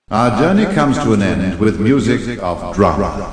Our journey comes to an end with music of drama.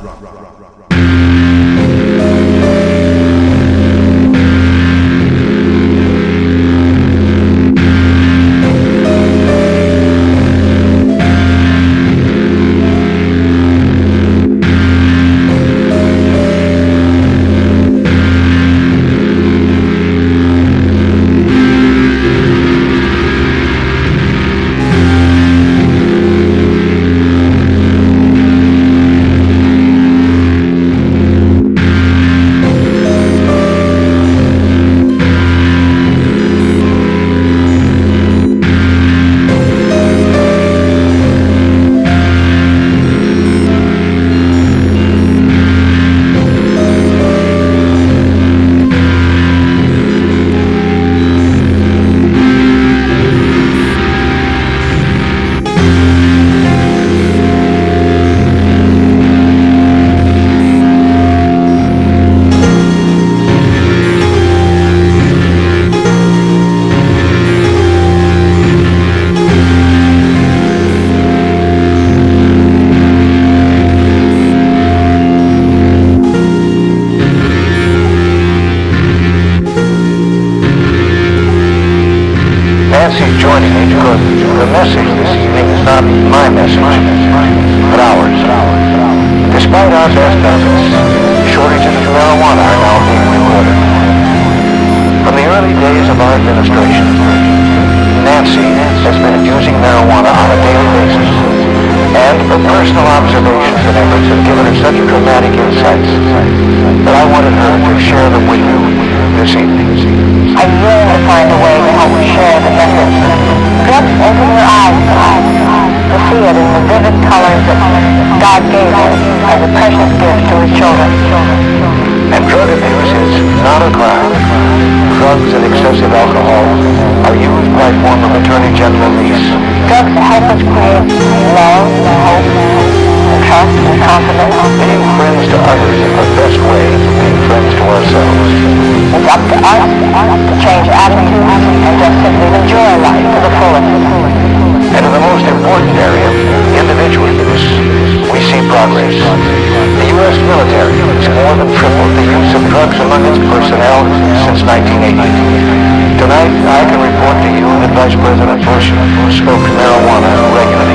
Nancy's joining me because the message this evening is not my message, but ours. Despite our best efforts, shortages of marijuana are now being reported. From the early days of our administration, Nancy has been abusing marijuana on a daily basis, and her personal observations and efforts have given her such dramatic insights that I wanted her to share them with you this evening. I yearn to find a way to help share the message. Drugs open your eyes to see it in the vivid colors that God gave us as a precious gift to His children. And drug abuse is not a crime. Drugs and excessive alcohol are used by former Attorney General Reese. Drugs help us create love, hope, trust, and confidence. Being friends to others is the best way of being friends to ourselves. It's up to us to change attitudes and just simply enjoy life to the fullest. And in the most important area, individual use, we see progress. The U.S. military has more than tripled the use of drugs among its personnel since 1980. Tonight, I can report to you that Vice President Bush smoked marijuana regularly.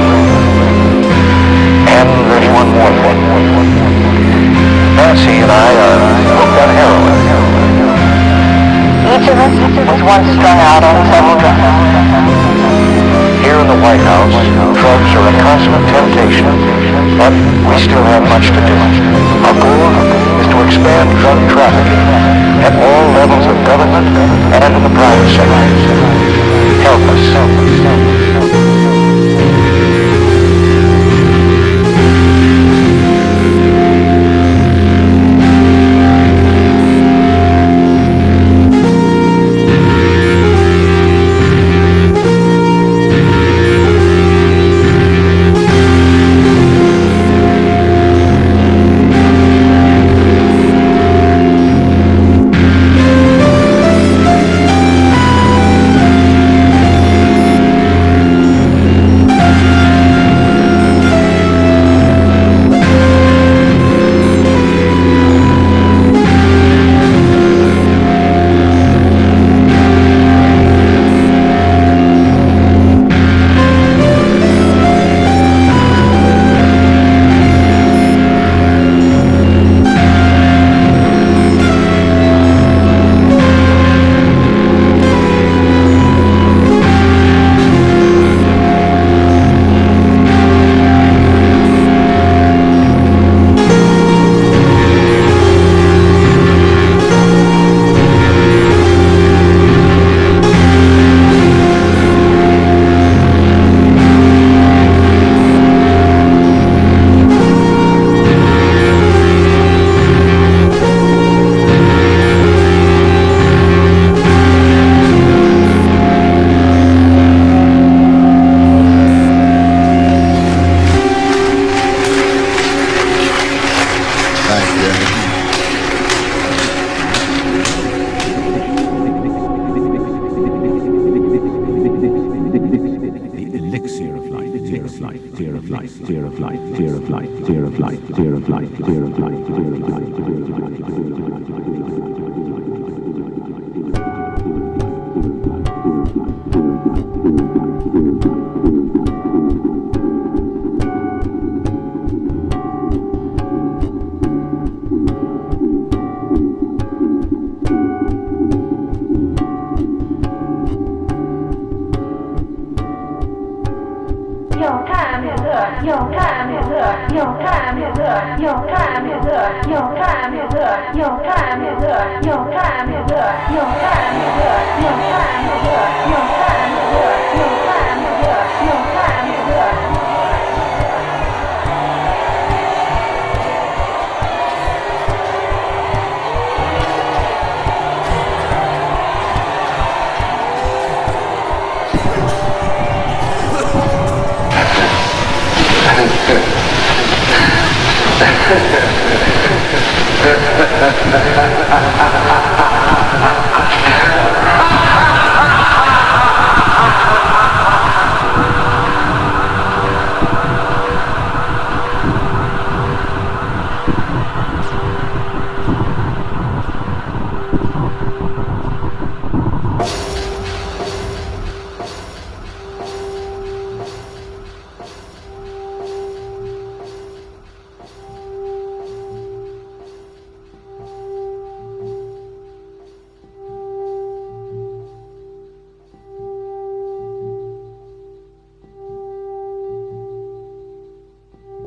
And there's one more thing. Nancy and I are hooked on heroin. Each of us was once strung out on several drugs. Here in the White House, drugs are a constant temptation, but we still have much to do. Our goal is to expand drug trafficking at all levels of government and in the private sector. Help us. tear of light, tear of light, tear of light, tear of light, tear of light, tear of light, tear of light, tear of 有看没乐，有看没乐，有看没乐，有看没乐，有看没乐，有看没乐，有看没乐，有看没乐，有看没乐，有看没乐，有看没乐，有看没乐。 Ha ha ha ha ha ha ha.